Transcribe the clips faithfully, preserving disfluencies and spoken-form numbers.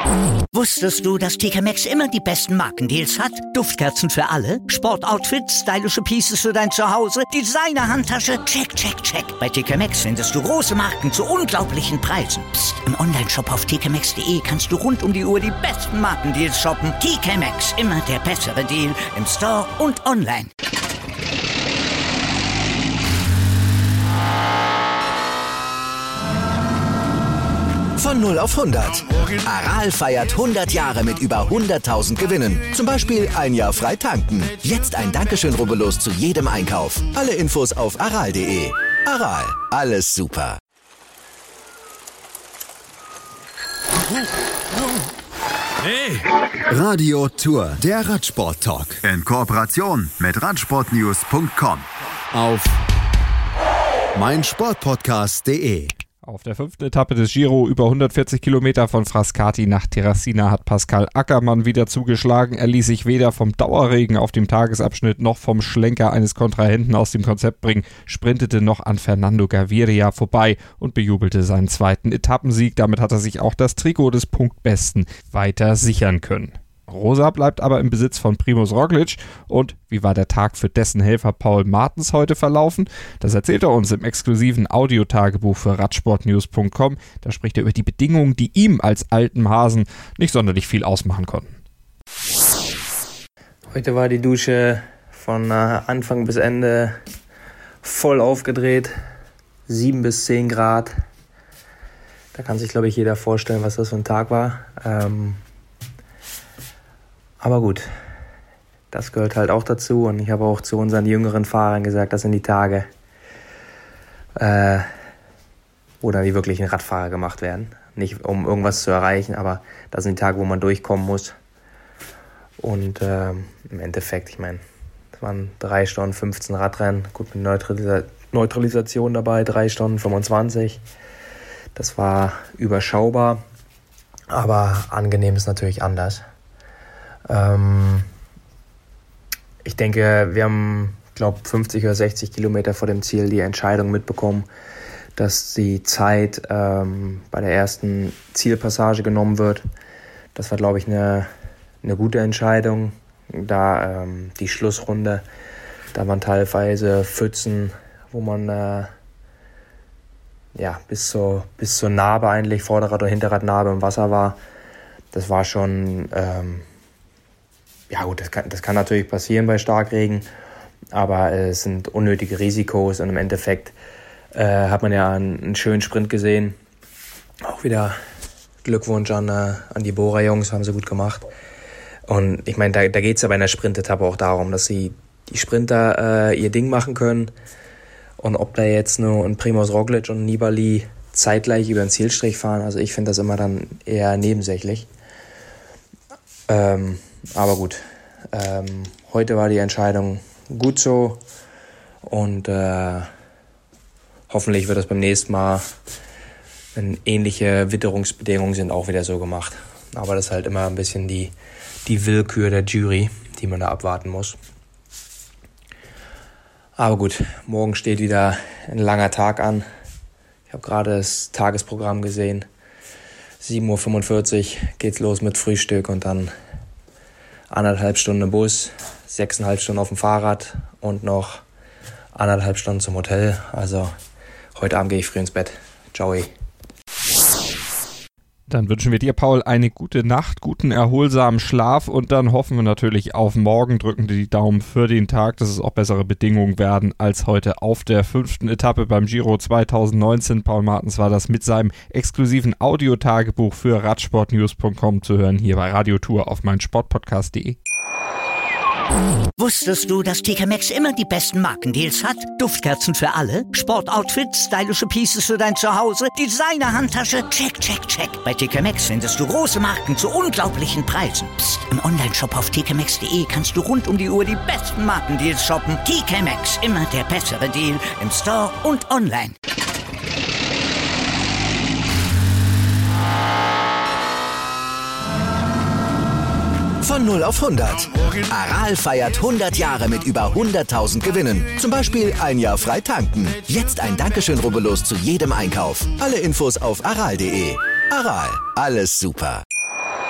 Wusstest du, dass T K Maxx immer die besten Markendeals hat? Duftkerzen für alle, Sportoutfits, stylische Pieces für dein Zuhause, Designer-Handtasche, check, check, check. Bei T K Maxx findest du große Marken zu unglaublichen Preisen. Psst. Im Onlineshop auf t k maxx punkt d e kannst du rund um die Uhr die besten Markendeals shoppen. T K Maxx, immer der bessere Deal im Store und online. Von null auf hundert. Aral feiert hundert Jahre mit über hunderttausend Gewinnen. Zum Beispiel ein Jahr frei tanken. Jetzt ein Dankeschön, rubbellos zu jedem Einkauf. Alle Infos auf aral punkt de. Aral, alles super. Hey! Radio Tour, der Radsport-Talk. In Kooperation mit radsportnews punkt com. Auf meinsportpodcast punkt de. Auf der fünften Etappe des Giro über hundertvierzig Kilometer von Frascati nach Terracina hat Pascal Ackermann wieder zugeschlagen. Er ließ sich weder vom Dauerregen auf dem Tagesabschnitt noch vom Schlenker eines Kontrahenten aus dem Konzept bringen, sprintete noch an Fernando Gaviria vorbei und bejubelte seinen zweiten Etappensieg. Damit hat er sich auch das Trikot des Punktbesten weiter sichern können. Rosa bleibt aber im Besitz von Primož Roglič. Und wie war der Tag für dessen Helfer Paul Martens heute verlaufen? Das erzählt er uns im exklusiven Audiotagebuch für radsportnews punkt com. Da spricht er über die Bedingungen, die ihm als altem Hasen nicht sonderlich viel ausmachen konnten. Heute war die Dusche von Anfang bis Ende voll aufgedreht. sieben bis zehn Grad. Da kann sich, glaube ich, jeder vorstellen, was das für ein Tag war. Ähm Aber gut, das gehört halt auch dazu und ich habe auch zu unseren jüngeren Fahrern gesagt, das sind die Tage, äh, wo dann die wirklichen Radfahrer gemacht werden. Nicht um irgendwas zu erreichen, aber das sind die Tage, wo man durchkommen muss. Und äh, im Endeffekt, ich meine, es waren drei Stunden fünfzehn Radrennen, gut mit Neutralisa- Neutralisation dabei, drei Stunden fünfundzwanzig. Das war überschaubar, aber angenehm ist natürlich anders. Ich denke, wir haben, glaube fünfzig oder sechzig Kilometer vor dem Ziel die Entscheidung mitbekommen, dass die Zeit ähm, bei der ersten Zielpassage genommen wird. Das war, glaube ich, eine, eine gute Entscheidung, da ähm, die Schlussrunde, da waren teilweise Pfützen, wo man äh, ja, bis zur, bis zur Narbe eigentlich, Vorderrad- oder Hinterradnarbe im Wasser war. Das war schon... Ähm, Ja gut, das kann, das kann natürlich passieren bei Starkregen, aber es sind unnötige Risikos und im Endeffekt äh, hat man ja einen, einen schönen Sprint gesehen. Auch wieder Glückwunsch an, äh, an die Bora-Jungs, haben sie gut gemacht. Und ich meine, da, da geht es ja bei einer Sprintetappe auch darum, dass sie die Sprinter äh, ihr Ding machen können. Und ob da jetzt nur ein Primož Roglič und Nibali zeitgleich über den Zielstrich fahren, also ich finde das immer dann eher nebensächlich. Ähm, Aber gut, ähm, heute war die Entscheidung gut so und äh, hoffentlich wird das beim nächsten Mal, wenn ähnliche Witterungsbedingungen sind, auch wieder so gemacht. Aber das ist halt immer ein bisschen die, die Willkür der Jury, die man da abwarten muss. Aber gut, morgen steht wieder ein langer Tag an. Ich habe gerade das Tagesprogramm gesehen. sieben Uhr fünfundvierzig geht's los mit Frühstück und dann anderthalb Stunden im Bus, sechseinhalb Stunden auf dem Fahrrad und noch anderthalb Stunden zum Hotel. Also heute Abend gehe ich früh ins Bett. Ciao. Dann wünschen wir dir, Paul, eine gute Nacht, guten erholsamen Schlaf und dann hoffen wir natürlich auf morgen, drücken dir die Daumen für den Tag, dass es auch bessere Bedingungen werden als heute auf der fünften Etappe beim Giro zwanzig neunzehn. Paul Martens war das mit seinem exklusiven Audiotagebuch für radsportnews punkt com zu hören, hier bei Radio Tour auf meinsportpodcast punkt de. Wusstest du, dass T K Maxx immer die besten Markendeals hat? Duftkerzen für alle, Sportoutfits, stylische Pieces für dein Zuhause, Designer-Handtasche, check, check, check. Bei T K Maxx findest du große Marken zu unglaublichen Preisen. Psst. Im Onlineshop auf t k maxx punkt d e kannst du rund um die Uhr die besten Markendeals shoppen. T K Maxx, immer der bessere Deal im Store und online. Von null auf hundert. Aral feiert hundert Jahre mit über hunderttausend Gewinnen. Zum Beispiel ein Jahr frei tanken. Jetzt ein Dankeschön, rubbellos zu jedem Einkauf. Alle Infos auf aral punkt de. Aral, alles super.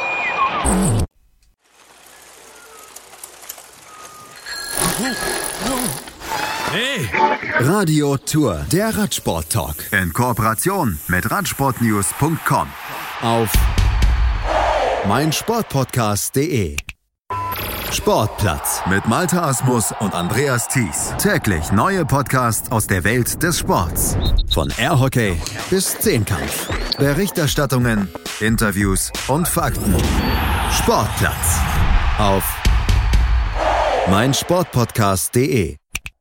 Hey! Radio Tour, der Radsport-Talk. In Kooperation mit Radsportnews Punkt com. Auf meinsportpodcast punkt de. Sportplatz Mit Malte Asmus und Andreas Thies. Täglich neue Podcasts aus der Welt des Sports. von Airhockey bis Zehnkampf. Berichterstattungen, Interviews und Fakten. Sportplatz auf meinsportpodcast punkt de.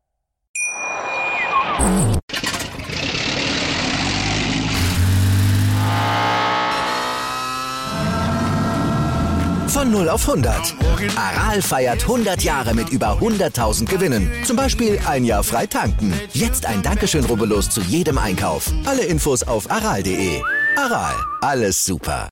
Von null auf hundert. Aral feiert hundert Jahre mit über hunderttausend Gewinnen. Zum Beispiel ein Jahr frei tanken. Jetzt ein Dankeschön, rubbellos zu jedem Einkauf. Alle Infos auf aral punkt de. Aral, alles super.